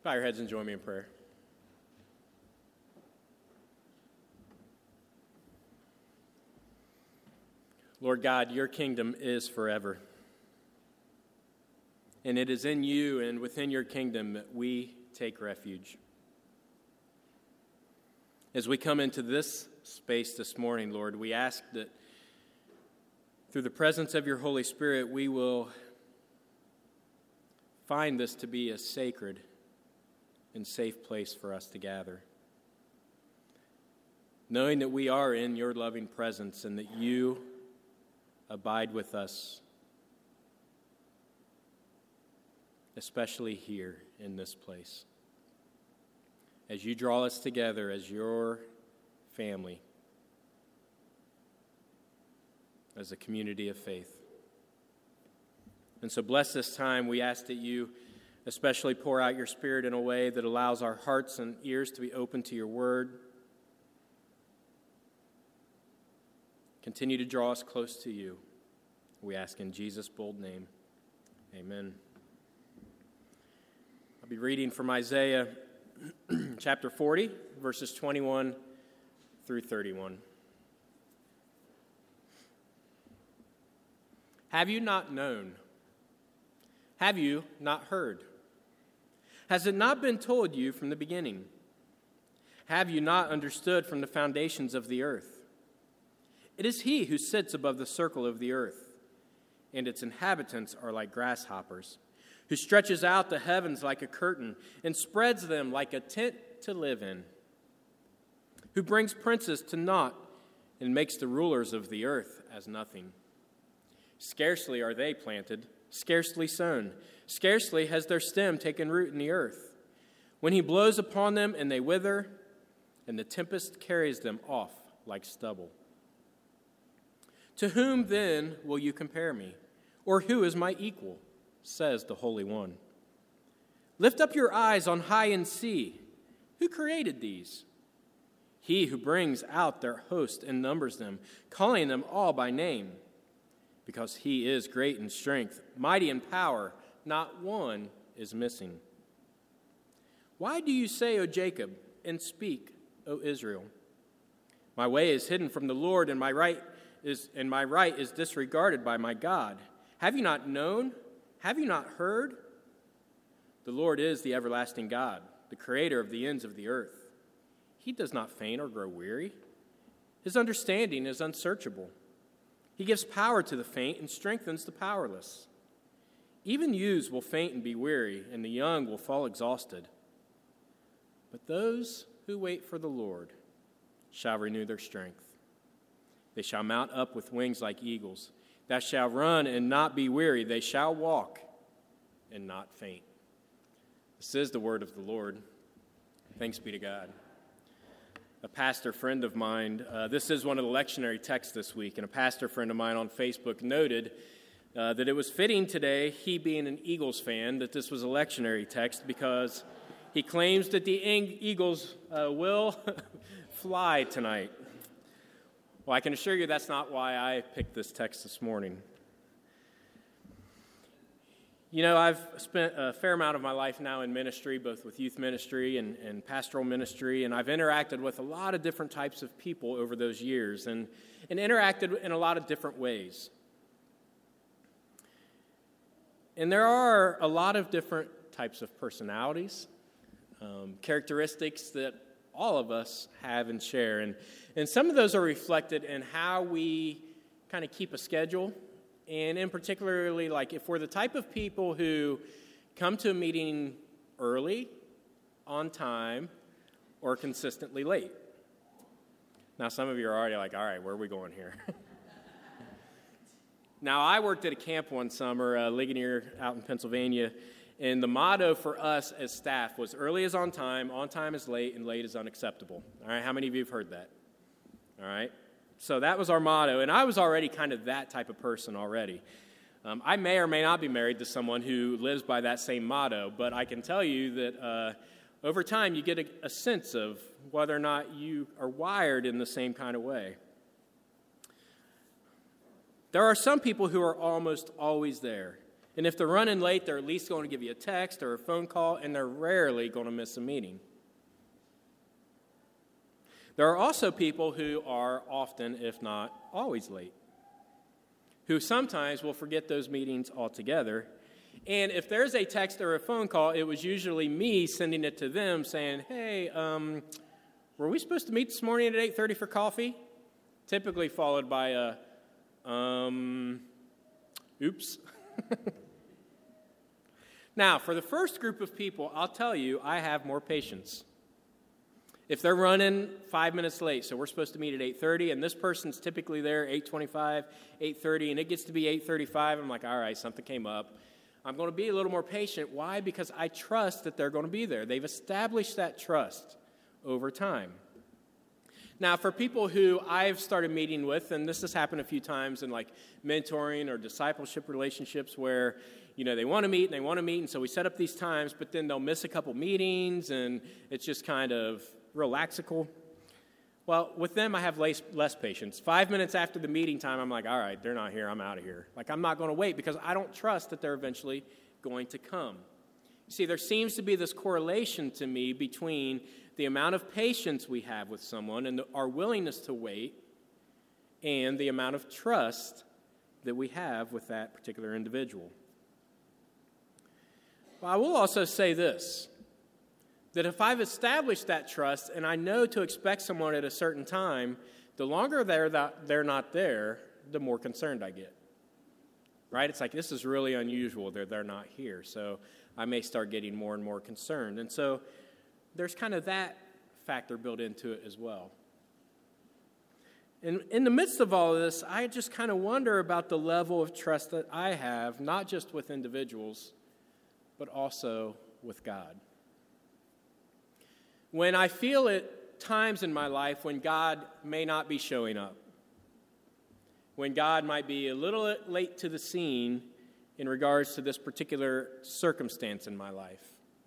Bow your heads and join me in prayer. Lord God, your kingdom is forever. And it is in you and within your kingdom that we take refuge. As we come into this space this morning, Lord, we ask that through the presence of your Holy Spirit, we will find this to be a sacred and safe place for us to gather. Knowing that we are in your loving presence and that you abide with us, especially here in this place. As you draw us together as your family, as a community of faith. And so bless this time. We ask that you especially pour out your Spirit in a way that allows our hearts and ears to be open to your word. Continue to draw us close to you. We ask in Jesus' bold name. Amen. I'll be reading from Isaiah chapter 40, verses 21 through 31. Have you not known? Have you not heard? Has it not been told you from the beginning? Have you not understood from the foundations of the earth? It is he who sits above the circle of the earth, and its inhabitants are like grasshoppers, who stretches out the heavens like a curtain and spreads them like a tent to live in, who brings princes to naught and makes the rulers of the earth as nothing. Scarcely are they planted, scarcely sown, scarcely has their stem taken root in the earth. When he blows upon them and they wither, and the tempest carries them off like stubble. To whom then will you compare me? Or who is my equal? Says the Holy One. Lift up your eyes on high and see. Who created these? He who brings out their host and numbers them, calling them all by name. Because he is great in strength, mighty in power, not one is missing. Why do you say, O Jacob, and speak, O Israel? My way is hidden from the Lord, and my right is disregarded by my God. Have you not known? Have you not heard? The Lord is the everlasting God, the creator of the ends of the earth. He does not faint or grow weary. His understanding is unsearchable. He gives power to the faint and strengthens the powerless. Even youths will faint and be weary, and the young will fall exhausted. But those who wait for the Lord shall renew their strength. They shall mount up with wings like eagles. They shall run and not be weary. They shall walk and not faint. This is the word of the Lord. Thanks be to God. A pastor friend of mine, this is one of the lectionary texts this week, and a pastor friend of mine on Facebook noted that it was fitting today, he being an Eagles fan, that this was a lectionary text because he claims that the Eagles will fly tonight. Well, I can assure you that's not why I picked this text this morning. You know, I've spent a fair amount of my life now in ministry, both with youth ministry and pastoral ministry, and I've interacted with a lot of different types of people over those years and interacted in a lot of different ways. And there are a lot of different types of personalities, characteristics that all of us have and share. And some of those are reflected in how we kind of keep a schedule. And in particularly, like if we're the type of people who come to a meeting early, on time, or consistently late. Now, some of you are already like, all right, where are we going here? Now, I worked at a camp one summer, Ligonier out in Pennsylvania, and the motto for us as staff was early is on time is late, and late is unacceptable. All right, how many of you have heard that? All right. So that was our motto, and I was already kind of that type of person already. I may or may not be married to someone who lives by that same motto, but I can tell you that over time you get a sense of whether or not you are wired in the same kind of way. There are some people who are almost always there, And if they're running late, they're at least going to give you a text or a phone call, and they're rarely going to miss a meeting. There are also people who are often, if not always, late, who sometimes will forget those meetings altogether. And if there's a text or a phone call, it was usually me sending it to them saying, hey, were we supposed to meet this morning at 8:30 for coffee? Typically followed by a, oops. Now, for the first group of people, I'll tell you, I have more patience. If they're running 5 minutes late, so we're supposed to meet at 8:30, and this person's typically there 8:25, 8:30, and it gets to be 8:35, I'm like, all right, something came up. I'm going to be a little more patient. Why? Because I trust that they're going to be there. They've established that trust over time. Now, for people who I've started meeting with, and this has happened a few times in like mentoring or discipleship relationships where, they want to meet, and so we set up these times, but then they'll miss a couple meetings, and it's just kind of real laxical. Well, with them, I have less patience. 5 minutes after the meeting time, I'm like, all right, they're not here, I'm out of here. Like, I'm not going to wait because I don't trust that they're eventually going to come. You see, there seems to be this correlation to me between the amount of patience we have with someone and our willingness to wait and the amount of trust that we have with that particular individual. Well, I will also say this, that if I've established that trust and I know to expect someone at a certain time, the longer they're not there, the more concerned I get. Right? It's like, this is really unusual that they're not here, so I may start getting more and more concerned. And so there's kind of that factor built into it as well. And in the midst of all of this, I just kind of wonder about the level of trust that I have, not just with individuals, but also with God. When I feel at times in my life when God may not be showing up, when God might be a little late to the scene in regards to this particular circumstance in my life,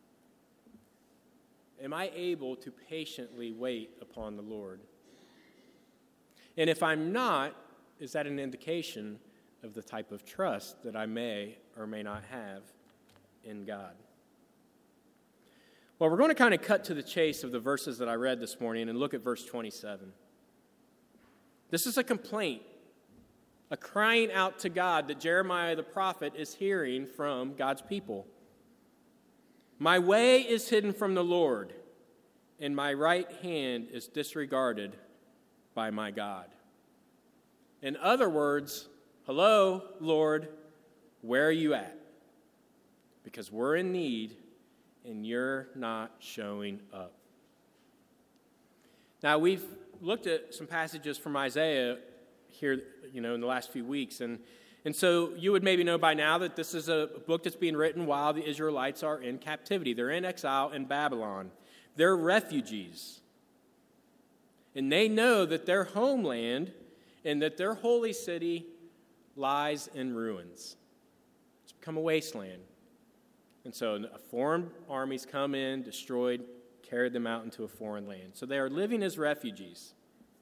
am I able to patiently wait upon the Lord? And if I'm not, is that an indication of the type of trust that I may or may not have in God? Well, we're going to kind of cut to the chase of the verses that I read this morning and look at verse 27. This is a complaint, a crying out to God that Jeremiah the prophet is hearing from God's people. My way is hidden from the Lord, and my right hand is disregarded by my God. In other words, hello, Lord, where are you at? Because we're in need, and you're not showing up. Now, we've looked at some passages from Isaiah here, in the last few weeks, and so you would maybe know by now that this is a book that's being written while the Israelites are in captivity. They're in exile in Babylon. They're refugees. And they know that their homeland and that their holy city lies in ruins. It's become a wasteland. And so foreign armies come in, destroyed, carried them out into a foreign land. So they are living as refugees.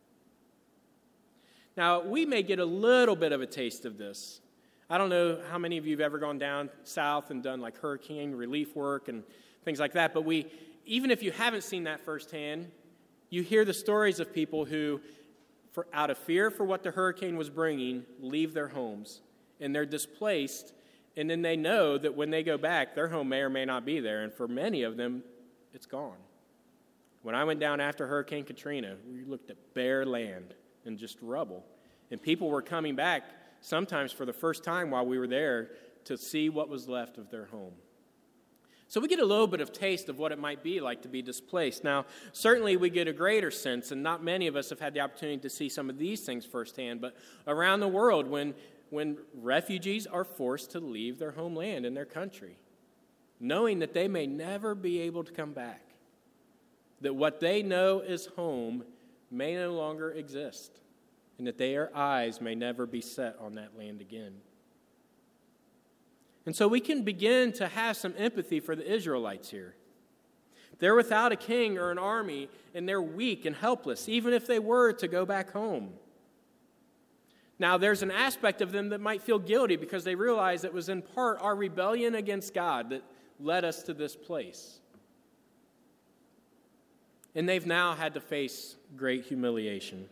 Now, we may get a little bit of a taste of this. I don't know how many of you have ever gone down south and done like hurricane relief work and things like that, but even if you haven't seen that firsthand, you hear the stories of people who, out of fear for what the hurricane was bringing, leave their homes, and they're displaced, and then they know that when they go back, their home may or may not be there, and for many of them, it's gone. When I went down after Hurricane Katrina, we looked at bare land and just rubble, and people were coming back sometimes for the first time while we were there to see what was left of their home. So we get a little bit of taste of what it might be like to be displaced. Now, certainly we get a greater sense, and not many of us have had the opportunity to see some of these things firsthand, but around the world when refugees are forced to leave their homeland and their country, knowing that they may never be able to come back, that what they know is home may no longer exist, and that their eyes may never be set on that land again. And so we can begin to have some empathy for the Israelites here. They're without a king or an army, and they're weak and helpless, even if they were to go back home. Now, there's an aspect of them that might feel guilty because they realize it was in part our rebellion against God that led us to this place. And they've now had to face great humiliation.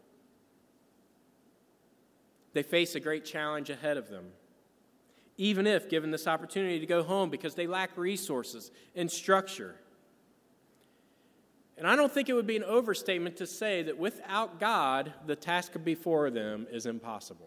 They face a great challenge ahead of them, even if given this opportunity to go home because they lack resources and structure. And I don't think it would be an overstatement to say that without God, the task before them is impossible.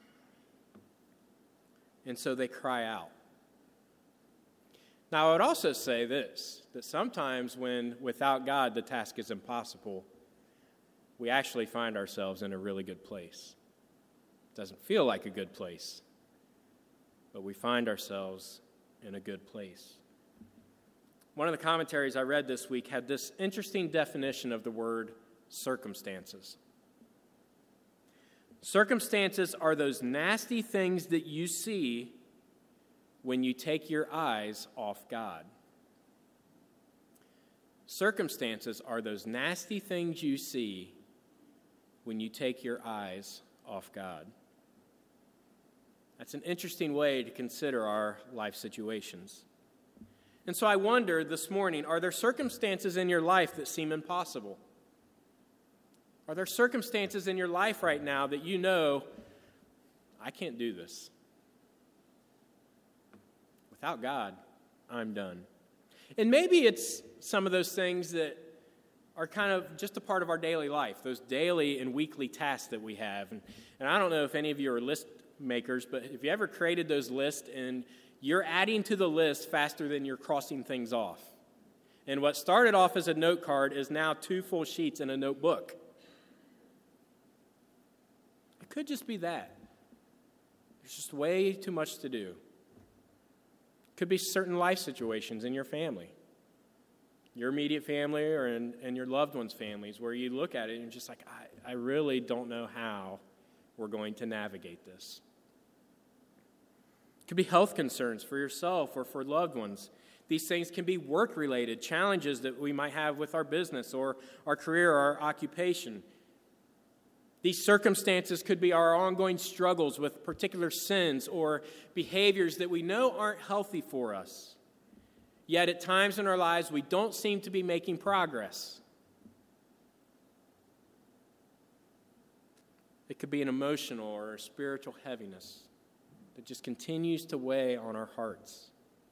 And so they cry out. Now, I would also say this, that sometimes when without God the task is impossible, we actually find ourselves in a really good place. It doesn't feel like a good place, but we find ourselves in a good place. One of the commentaries I read this week had this interesting definition of the word circumstances. Circumstances are those nasty things that you see when you take your eyes off God. Circumstances are those nasty things you see when you take your eyes off God. That's an interesting way to consider our life situations. And so I wonder this morning, are there circumstances in your life that seem impossible? Are there circumstances in your life right now that you know, I can't do this? Without God, I'm done. And maybe it's some of those things that are kind of just a part of our daily life, those daily and weekly tasks that we have. And I don't know if any of you are list makers, but if you ever created those lists and you're adding to the list faster than you're crossing things off. And what started off as a note card is now 2 full sheets in a notebook. It could just be that. There's just way too much to do. It could be certain life situations in your family, your immediate family or in your loved ones' families, where you look at it and you're just like, I really don't know how we're going to navigate this. It could be health concerns for yourself or for loved ones. These things can be work-related challenges that we might have with our business or our career or our occupation. These circumstances could be our ongoing struggles with particular sins or behaviors that we know aren't healthy for us. Yet at times in our lives, we don't seem to be making progress. It could be an emotional or a spiritual heaviness that just continues to weigh on our hearts.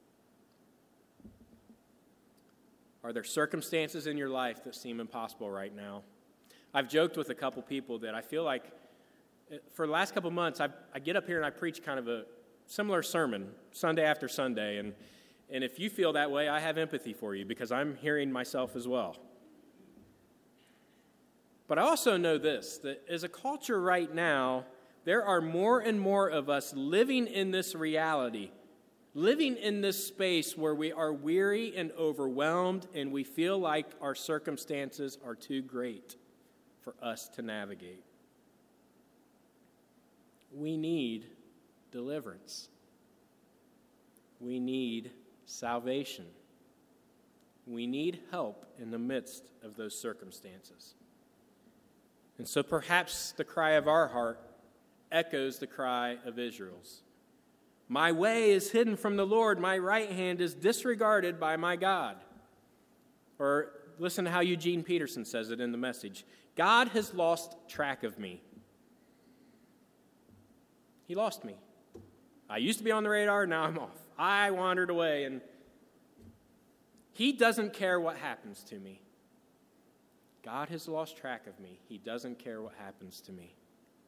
Are there circumstances in your life that seem impossible right now? I've joked with a couple people that I feel like for the last couple months, I get up here and I preach kind of a similar sermon Sunday after Sunday. And if you feel that way, I have empathy for you because I'm hearing myself as well. But I also know this, that as a culture right now, there are more and more of us living in this reality, living in this space where we are weary and overwhelmed and we feel like our circumstances are too great for us to navigate. We need deliverance. We need salvation. We need help in the midst of those circumstances. And so perhaps the cry of our heart echoes the cry of Israel's. My way is hidden from the Lord. My right hand is disregarded by my God. Or listen to how Eugene Peterson says it in the Message. God has lost track of me. He lost me. I used to be on the radar, now I'm off. I wandered away, and he doesn't care what happens to me. God has lost track of me. He doesn't care what happens to me.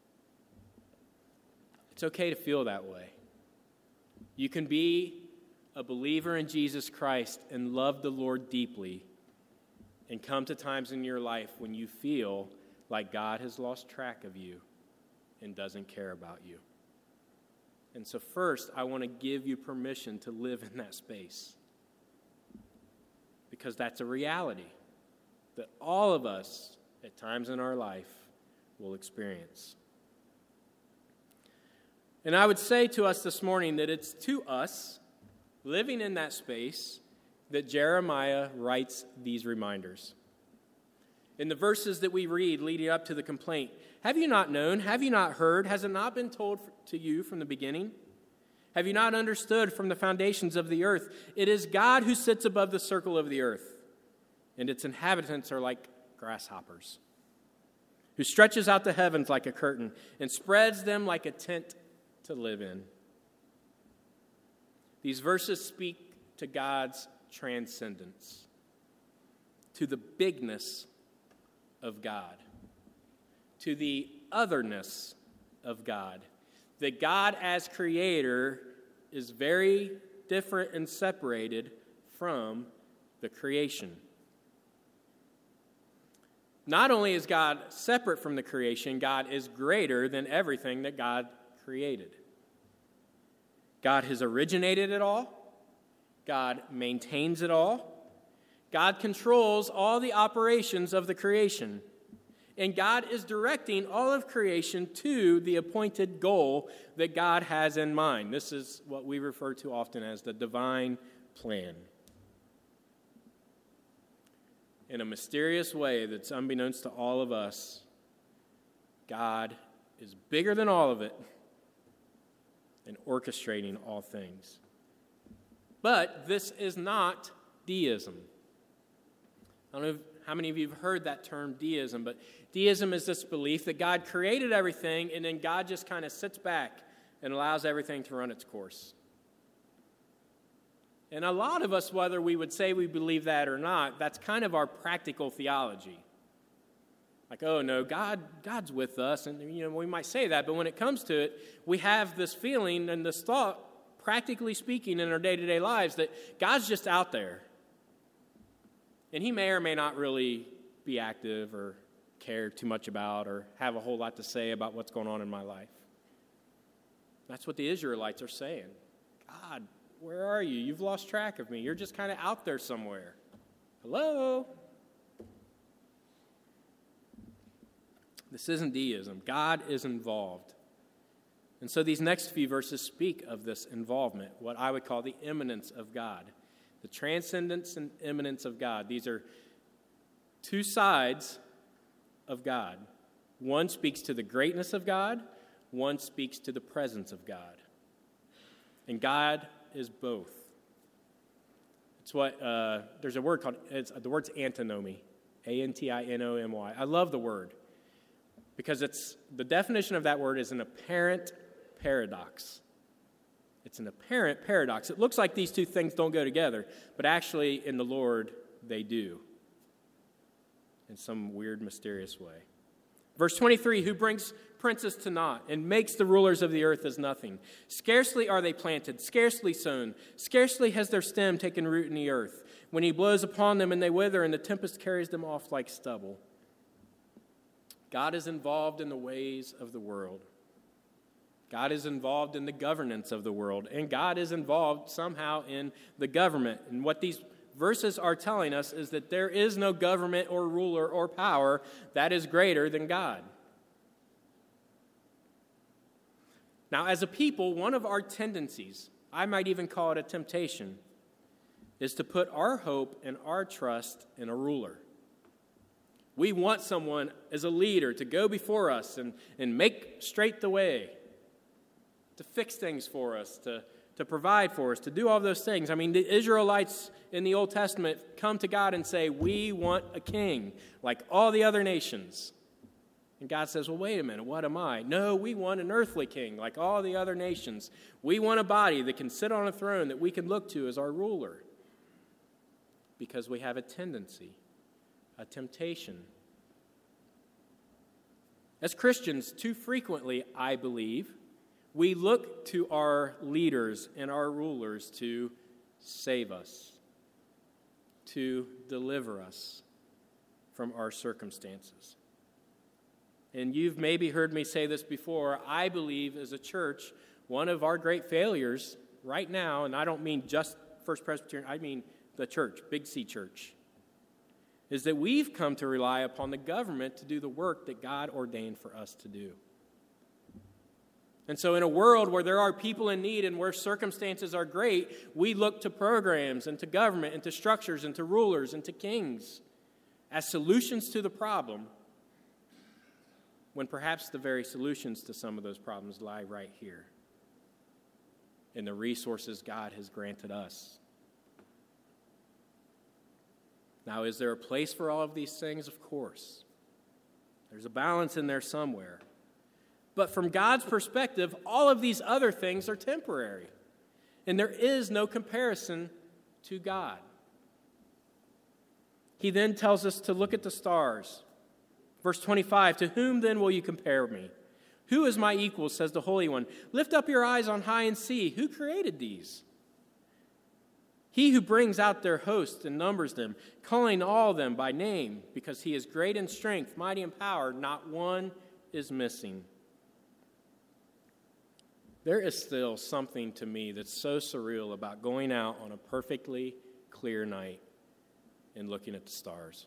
It's okay to feel that way. You can be a believer in Jesus Christ and love the Lord deeply and come to times in your life when you feel like God has lost track of you and doesn't care about you. And so first, I want to give you permission to live in that space because that's a reality that all of us at times in our life will experience. And I would say to us this morning that it's to us living in that space that Jeremiah writes these reminders. In the verses that we read leading up to the complaint, Have you not known? Have you not heard? Has it not been told to you from the beginning? Have you not understood from the foundations of the earth? It is God who sits above the circle of the earth, and its inhabitants are like grasshoppers, who stretches out the heavens like a curtain and spreads them like a tent to live in. These verses speak to God's transcendence, to the bigness of God, to the otherness of God. That God as creator is very different and separated from the creation. Not only is God separate from the creation, God is greater than everything that God created. God has originated it all. God maintains it all. God controls all the operations of the creation. And God is directing all of creation to the appointed goal that God has in mind. This is what we refer to often as the divine plan. In a mysterious way that's unbeknownst to all of us, God is bigger than all of it and orchestrating all things. But this is not deism. I don't know how many of you have heard that term deism, but deism is this belief that God created everything and then God just kind of sits back and allows everything to run its course. And a lot of us, whether we would say we believe that or not, that's kind of our practical theology. Like, oh no, God's with us, and we might say that, but when it comes to it, we have this feeling and this thought, practically speaking, in our day-to-day lives, that God's just out there. And he may or may not really be active or care too much about or have a whole lot to say about what's going on in my life. That's what the Israelites are saying. God, where are you? You've lost track of me. You're just kind of out there somewhere. Hello? This isn't deism. God is involved. And so these next few verses speak of this involvement, what I would call the immanence of God. The transcendence and immanence of God. These are two sides of God. One speaks to the greatness of God. One speaks to the presence of God. And God is both. It's what, there's a word called, the word's antinomy. A-N-T-I-N-O-M-Y. I love the word because the definition of that word is an apparent paradox. It's an apparent paradox. It looks like these two things don't go together, but actually in the Lord they do in some weird, mysterious way. Verse 23, who brings princes to naught and makes the rulers of the earth as nothing. Scarcely are they planted, scarcely sown, scarcely has their stem taken root in the earth. When he blows upon them and they wither, and the tempest carries them off like stubble. God is involved in the ways of the world. God is involved in the governance of the world, and God is involved somehow in the government. And what these verses are telling us is that there is no government or ruler or power that is greater than God. Now, as a people, one of our tendencies, I might even call it a temptation, is to put our hope and our trust in a ruler. We want someone as a leader to go before us and make straight the way, to fix things for us, to provide for us, to do all those things. I mean, the Israelites in the Old Testament come to God and say, we want a king like all the other nations. And God says, well, wait a minute, what am I? No, we want an earthly king like all the other nations. We want a body that can sit on a throne that we can look to as our ruler. Because we have a tendency, a temptation. As Christians, too frequently, I believe, we look to our leaders and our rulers to save us, to deliver us from our circumstances. And you've maybe heard me say this before. I believe as a church, one of our great failures right now, and I don't mean just First Presbyterian, I mean the church, Big C Church, is that we've come to rely upon the government to do the work that God ordained for us to do. And so in a world where there are people in need and where circumstances are great, we look to programs and to government and to structures and to rulers and to kings as solutions to the problem, when perhaps the very solutions to some of those problems lie right here in the resources God has granted us. Now, is there a place for all of these things? Of course. There's a balance in there somewhere. But from God's perspective, all of these other things are temporary. And there is no comparison to God. He then tells us to look at the stars. Verse 25, "To whom then will you compare me? Who is my equal, says the Holy One? Lift up your eyes on high and see. Who created these? He who brings out their host and numbers them, calling all them by name, because he is great in strength, mighty in power, not one is missing." There is still something to me that's so surreal about going out on a perfectly clear night and looking at the stars.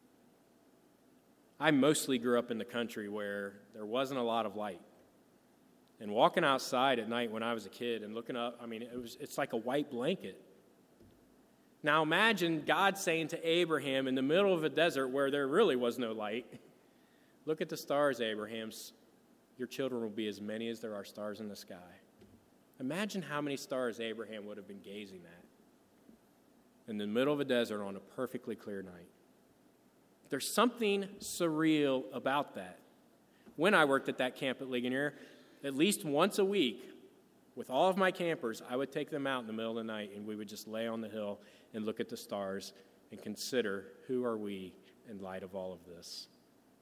I mostly grew up in the country where there wasn't a lot of light. And walking outside at night when I was a kid and looking up, it's like a white blanket. Now imagine God saying to Abraham in the middle of a desert where there really was no light, "Look at the stars, Abraham. Your children will be as many as there are stars in the sky." Imagine how many stars Abraham would have been gazing at in the middle of a desert on a perfectly clear night. There's something surreal about that. When I worked at that camp at Ligonier, at least once a week, with all of my campers, I would take them out in the middle of the night, and we would just lay on the hill and look at the stars and consider, who are we in light of all of this?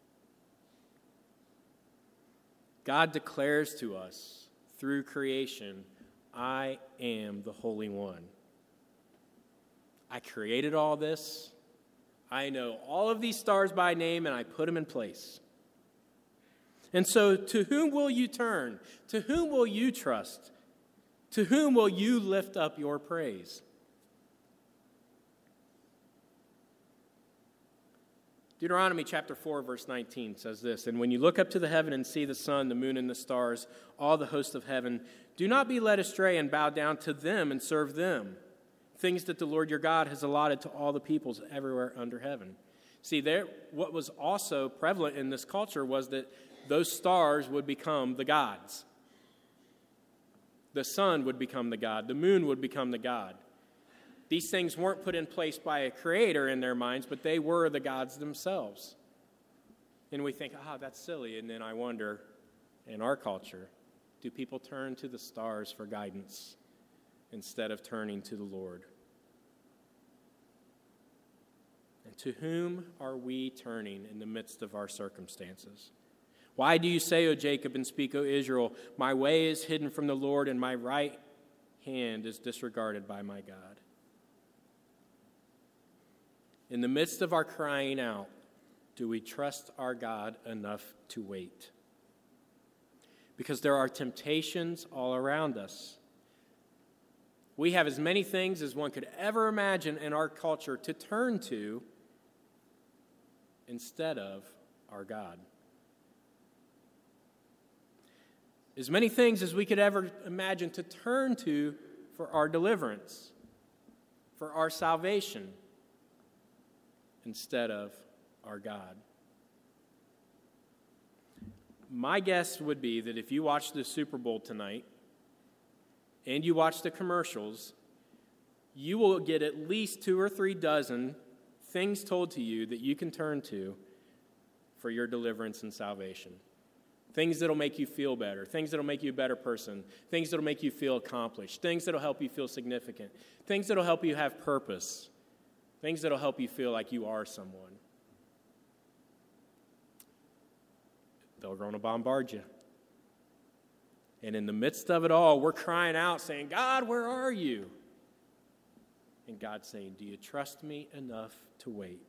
God declares to us through creation, "I am the Holy One. I created all this. I know all of these stars by name, and I put them in place." And so, to whom will you turn? To whom will you trust? To whom will you lift up your praise? Deuteronomy chapter 4, verse 19 says this, "And when you look up to the heaven and see the sun, the moon, and the stars, all the hosts of heaven, do not be led astray and bow down to them and serve them, things that the Lord your God has allotted to all the peoples everywhere under heaven." See, what was also prevalent in this culture was that those stars would become the gods. The sun would become the god. The moon would become the god. These things weren't put in place by a creator in their minds, but they were the gods themselves. And we think, that's silly. And then I wonder, in our culture, do people turn to the stars for guidance instead of turning to the Lord? And to whom are we turning in the midst of our circumstances? "Why do you say, O Jacob, and speak, O Israel, my way is hidden from the Lord, and my right hand is disregarded by my God?" In the midst of our crying out, do we trust our God enough to wait? Because there are temptations all around us. We have as many things as one could ever imagine in our culture to turn to instead of our God. As many things as we could ever imagine to turn to for our deliverance, for our salvation, instead of our God. My guess would be that if you watch the Super Bowl tonight and you watch the commercials, you will get at least 2 or 3 dozen things told to you that you can turn to for your deliverance and salvation. Things that will make you feel better, things that will make you a better person, things that will make you feel accomplished, things that will help you feel significant, things that will help you have purpose, things that will help you feel like you are someone. They're going to bombard you. And in the midst of it all, we're crying out saying, "God, where are you?" And God's saying, "Do you trust me enough to wait?"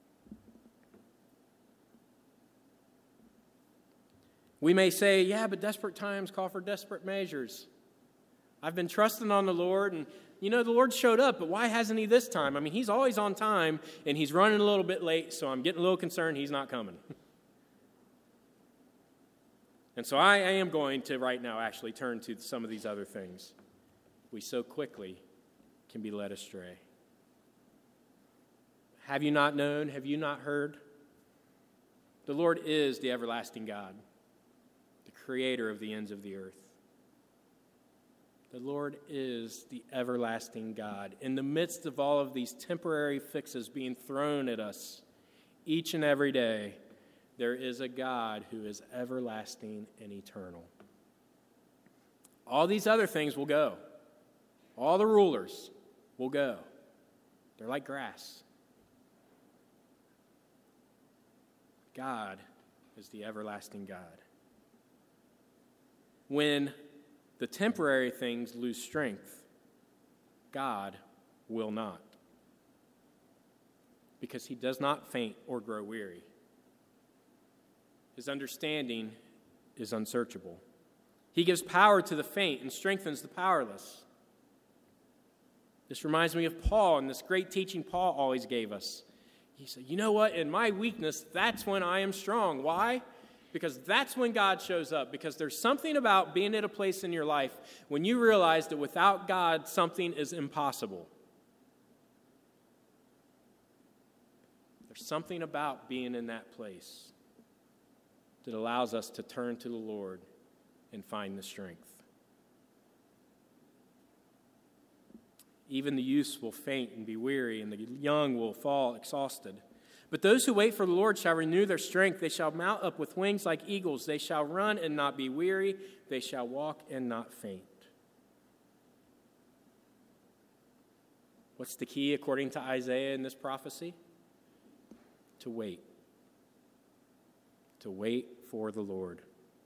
We may say, "Yeah, but desperate times call for desperate measures. I've been trusting on the Lord, and the Lord showed up, but why hasn't he this time? He's always on time, and he's running a little bit late, so I'm getting a little concerned he's not coming." And so I am going to right now actually turn to some of these other things. We so quickly can be led astray. Have you not known? Have you not heard? The Lord is the everlasting God. creator of the ends of the earth. The Lord is the everlasting God. In the midst of all of these temporary fixes being thrown at us each and every day, there is a God who is everlasting and eternal. All these other things will go. All the rulers will go. They're like grass. God is the everlasting God. When the temporary things lose strength, God will not. Because he does not faint or grow weary. His understanding is unsearchable. He gives power to the faint and strengthens the powerless. This reminds me of Paul and this great teaching Paul always gave us. He said, you know what? In my weakness, that's when I am strong. Why? Because that's when God shows up. Because there's something about being at a place in your life when you realize that without God, something is impossible. There's something about being in that place that allows us to turn to the Lord and find the strength. Even the youths will faint and be weary, and the young will fall exhausted. But those who wait for the Lord shall renew their strength. They shall mount up with wings like eagles. They shall run and not be weary. They shall walk and not faint. What's the key according to Isaiah in this prophecy? To wait. To wait for the Lord.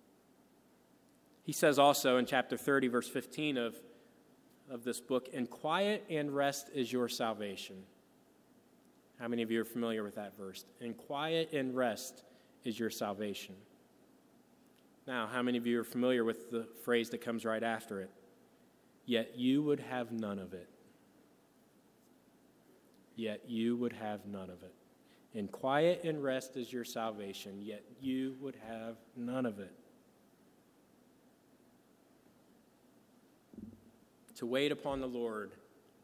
He says also in chapter 30, verse 15 of this book, "And quiet and rest is your salvation." How many of you are familiar with that verse? "And quiet and rest is your salvation." Now, how many of you are familiar with the phrase that comes right after it? "Yet you would have none of it." Yet you would have none of it. "And quiet and rest is your salvation, yet you would have none of it." To wait upon the Lord.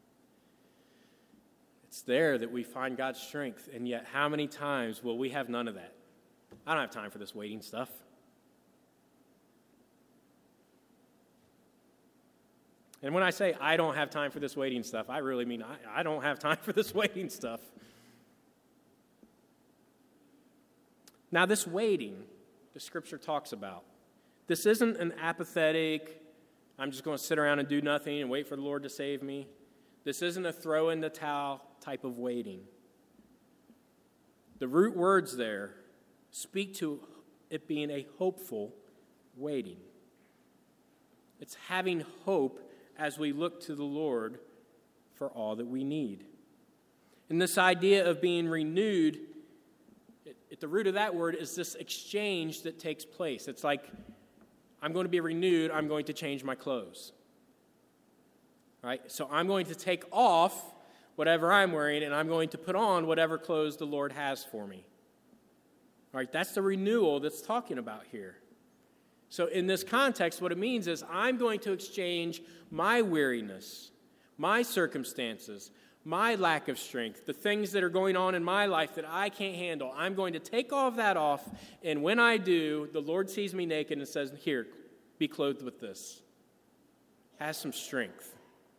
It's there that we find God's strength, and yet how many times will we have none of that? I don't have time for this waiting stuff. And when I say I don't have time for this waiting stuff, I really mean I don't have time for this waiting stuff. Now, this waiting, the Scripture talks about, this isn't an apathetic, I'm just going to sit around and do nothing and wait for the Lord to save me. This isn't a throw in the towel type of waiting. The root words there speak to it being a hopeful waiting. It's having hope as we look to the Lord for all that we need. And this idea of being renewed, at the root of that word is this exchange that takes place. It's like, I'm going to be renewed, I'm going to change my clothes. All right? So I'm going to take off whatever I'm wearing, and I'm going to put on whatever clothes the Lord has for me. All right? That's the renewal that's talking about here. So in this context, what it means is I'm going to exchange my weariness, my circumstances, my lack of strength, the things that are going on in my life that I can't handle. I'm going to take all of that off, and when I do, the Lord sees me naked and says, "Here, be clothed with this. Have some strength.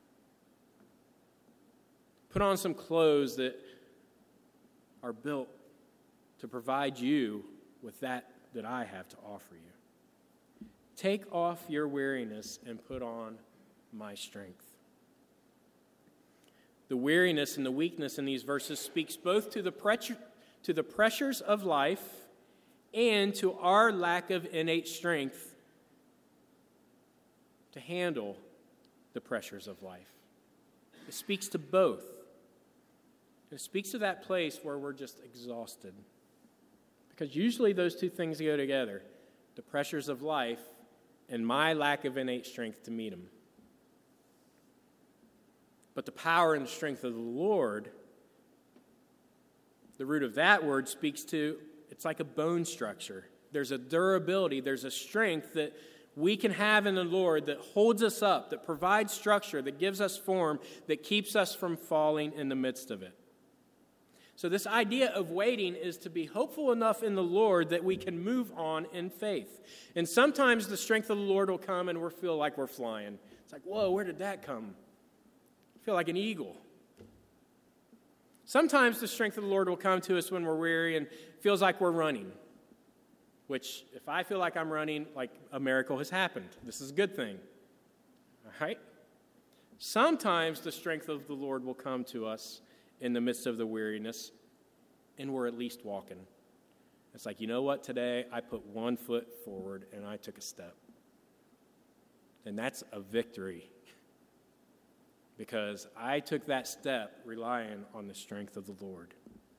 Put on some clothes that are built to provide you with that I have to offer you. Take off your weariness and put on my strength." The weariness and the weakness in these verses speaks both to the pressures of life and to our lack of innate strength to handle the pressures of life. It speaks to both. It speaks to that place where we're just exhausted. Because usually those two things go together, the pressures of life and my lack of innate strength to meet them. But the power and strength of the Lord, the root of that word speaks to, it's like a bone structure. There's a durability, there's a strength that we can have in the Lord that holds us up, that provides structure, that gives us form, that keeps us from falling in the midst of it. So this idea of waiting is to be hopeful enough in the Lord that we can move on in faith. And sometimes the strength of the Lord will come and we'll feel like we're flying. It's like, whoa, where did that come? I feel like an eagle. Sometimes the strength of the Lord will come to us when we're weary and feels like we're running. Which, if I feel like I'm running, like a miracle has happened. This is a good thing. All right? Sometimes the strength of the Lord will come to us in the midst of the weariness, and we're at least walking. It's like, you know what? Today I put one foot forward and I took a step. And that's a victory. Because I took that step relying on the strength of the Lord.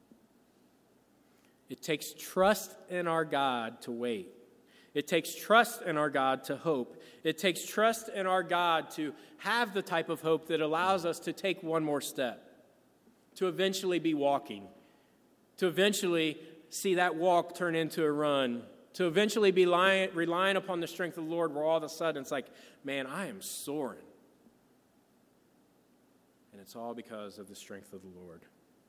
It takes trust in our God to wait. It takes trust in our God to hope. It takes trust in our God to have the type of hope that allows us to take one more step, to eventually be walking, to eventually see that walk turn into a run, to eventually be relying upon the strength of the Lord where all of a sudden it's like, man, I am soaring. And it's all because of the strength of the Lord.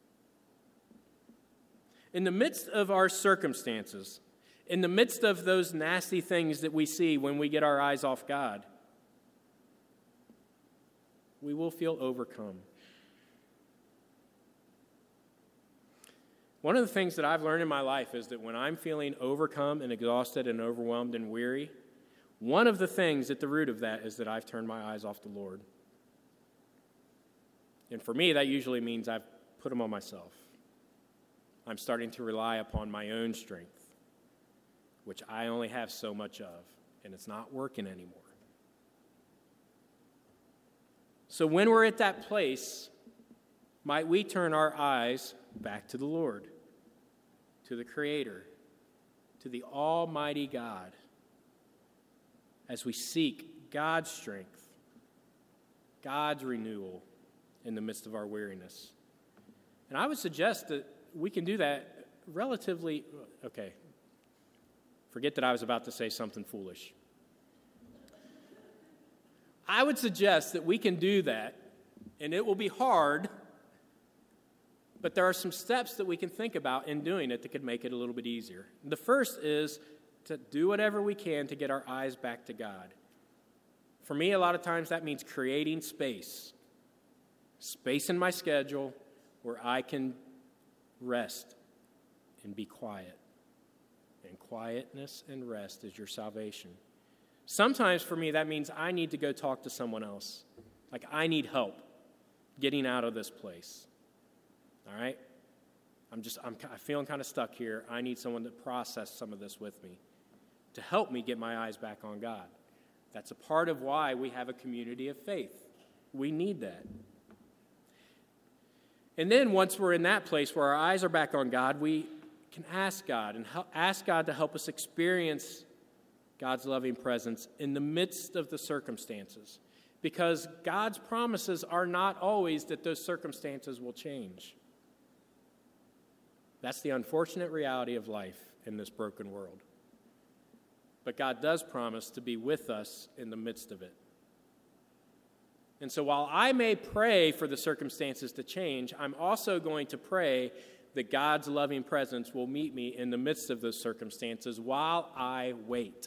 In the midst of our circumstances, in the midst of those nasty things that we see when we get our eyes off God, we will feel overcome. One of the things that I've learned in my life is that when I'm feeling overcome and exhausted and overwhelmed and weary, one of the things at the root of that is that I've turned my eyes off the Lord. And for me, that usually means I've put them on myself. I'm starting to rely upon my own strength, which I only have so much of, and it's not working anymore. So when we're at that place, might we turn our eyes back to the Lord, to the Creator, to the Almighty God, as we seek God's strength, God's renewal in the midst of our weariness. And I would suggest that we can do that relatively, forget that I was about to say something foolish. I would suggest that we can do that, and it will be hard, but there are some steps that we can think about in doing it that could make it a little bit easier. The first is to do whatever we can to get our eyes back to God. For me, a lot of times that means creating space in my schedule where I can rest and be quiet. And quietness and rest is your salvation. Sometimes for me that means I need to go talk to someone else. Like I need help getting out of this place. All right? I'm feeling kind of stuck here. I need someone to process some of this with me, to help me get my eyes back on God. That's a part of why we have a community of faith. We need that. And then once we're in that place where our eyes are back on God, we can ask God and ask God to help us experience God's loving presence in the midst of the circumstances. Because God's promises are not always that those circumstances will change. That's the unfortunate reality of life in this broken world. But God does promise to be with us in the midst of it. And so while I may pray for the circumstances to change, I'm also going to pray that God's loving presence will meet me in the midst of those circumstances while I wait.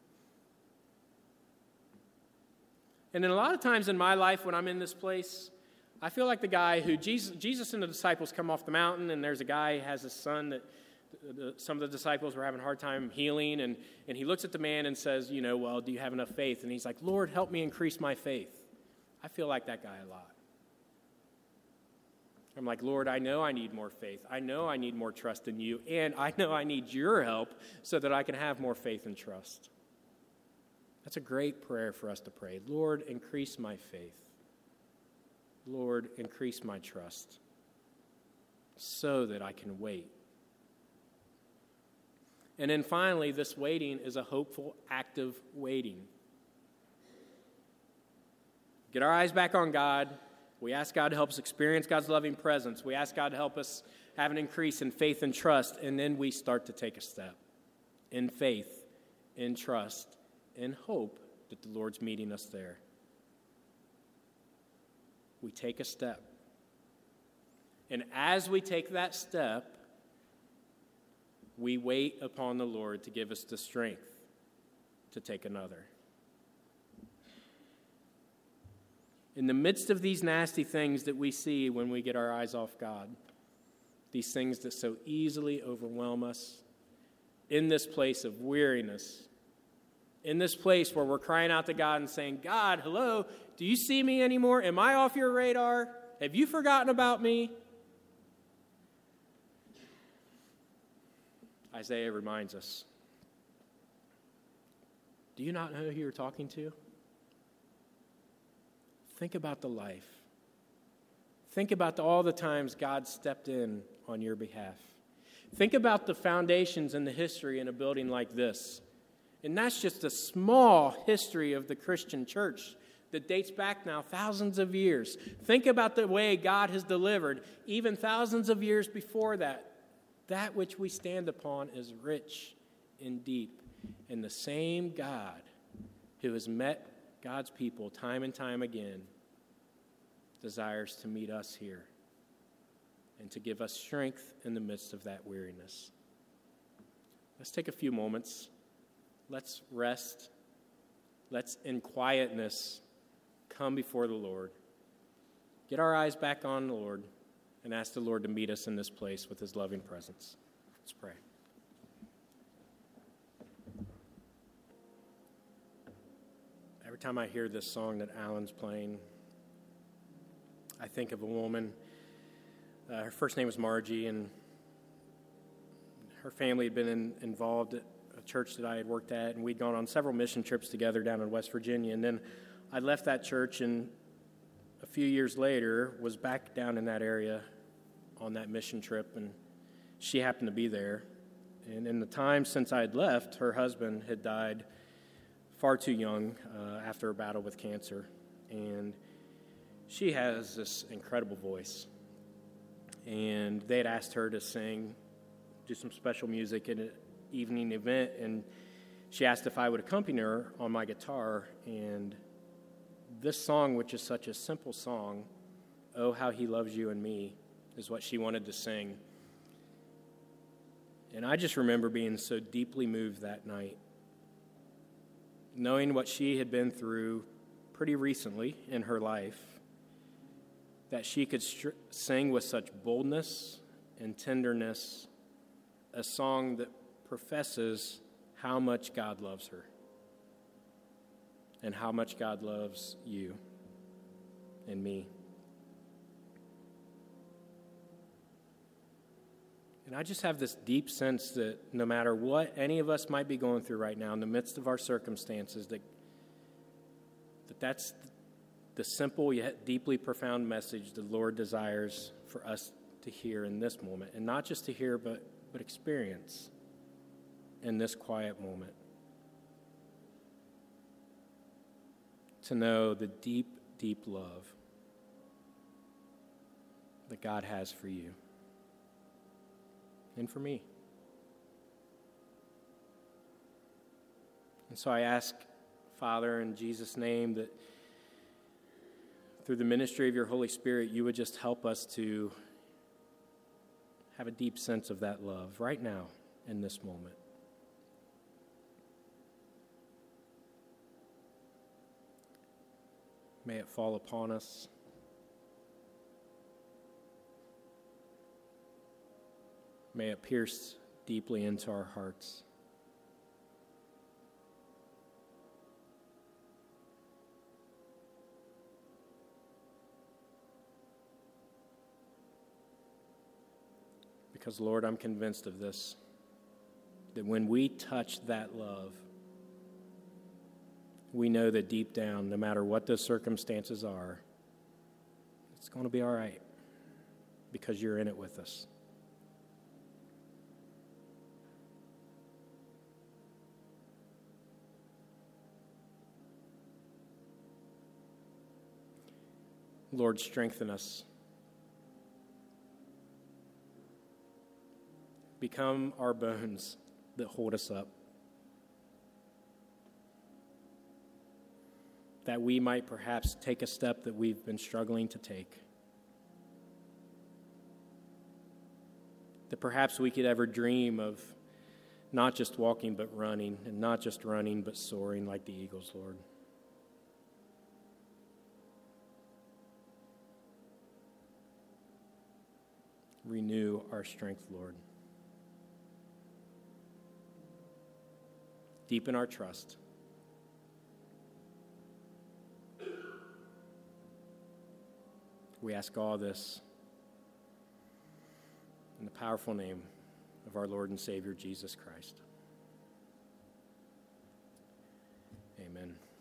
And then a lot of times in my life when I'm in this place, I feel like the guy who Jesus and the disciples come off the mountain, and there's a guy who has a son that some of the disciples were having a hard time healing, and he looks at the man and says, well, do you have enough faith? And he's like, Lord, help me increase my faith. I feel like that guy a lot. I'm like, Lord, I know I need more faith. I know I need more trust in you, and I know I need your help so that I can have more faith and trust. That's a great prayer for us to pray. Lord, increase my faith. Lord, increase my trust so that I can wait. And then finally, this waiting is a hopeful, active waiting. Get our eyes back on God. We ask God to help us experience God's loving presence. We ask God to help us have an increase in faith and trust. And then we start to take a step in faith, in trust, in hope that the Lord's meeting us there. We take a step. And as we take that step, we wait upon the Lord to give us the strength to take another. In the midst of these nasty things that we see when we get our eyes off God, these things that so easily overwhelm us, in this place of weariness, in this place where we're crying out to God and saying, God, hello, do you see me anymore? Am I off your radar? Have you forgotten about me? Isaiah reminds us, do you not know who you're talking to? Think about the life. Think about all the times God stepped in on your behalf. Think about the foundations and the history in a building like this. And that's just a small history of the Christian church that dates back now thousands of years. Think about the way God has delivered even thousands of years before that. That which we stand upon is rich and deep. And the same God who has met God's people time and time again desires to meet us here and to give us strength in the midst of that weariness. Let's take a few moments. Let's rest. Let's, in quietness, come before the Lord. Get our eyes back on the Lord and ask the Lord to meet us in this place with his loving presence. Let's pray. Every time I hear this song that Alan's playing, I think of a woman. Her first name was Margie, and her family had been involved at a church that I had worked at, and we'd gone on several mission trips together down in West Virginia. And then I left that church, and a few years later was back down in that area on that mission trip, and she happened to be there. And in the time since I had left, her husband had died far too young after a battle with cancer. And she has this incredible voice. And they had asked her to sing, do some special music at an evening event, and she asked if I would accompany her on my guitar. And this song, which is such a simple song, "Oh, How He Loves You and Me," is what she wanted to sing. And I just remember being so deeply moved that night, knowing what she had been through pretty recently in her life, that she could sing with such boldness and tenderness a song that professes how much God loves her and how much God loves you and me. And I just have this deep sense that no matter what any of us might be going through right now in the midst of our circumstances, that's the simple yet deeply profound message the Lord desires for us to hear in this moment. And not just to hear, but experience in this quiet moment. To know the deep, deep love that God has for you and for me. And so I ask, Father, in Jesus' name, that through the ministry of your Holy Spirit, you would just help us to have a deep sense of that love right now in this moment. May it fall upon us. May it pierce deeply into our hearts. Because, Lord, I'm convinced of this, that when we touch that love, we know that deep down, no matter what the circumstances are, it's going to be all right because you're in it with us. Lord, strengthen us. Become our bones that hold us up, that we might perhaps take a step that we've been struggling to take. that perhaps we could ever dream of not just walking but running, and not just running but soaring like the eagles, Lord. Renew our strength, Lord. Deepen our trust. We ask all this in the powerful name of our Lord and Savior, Jesus Christ. Amen.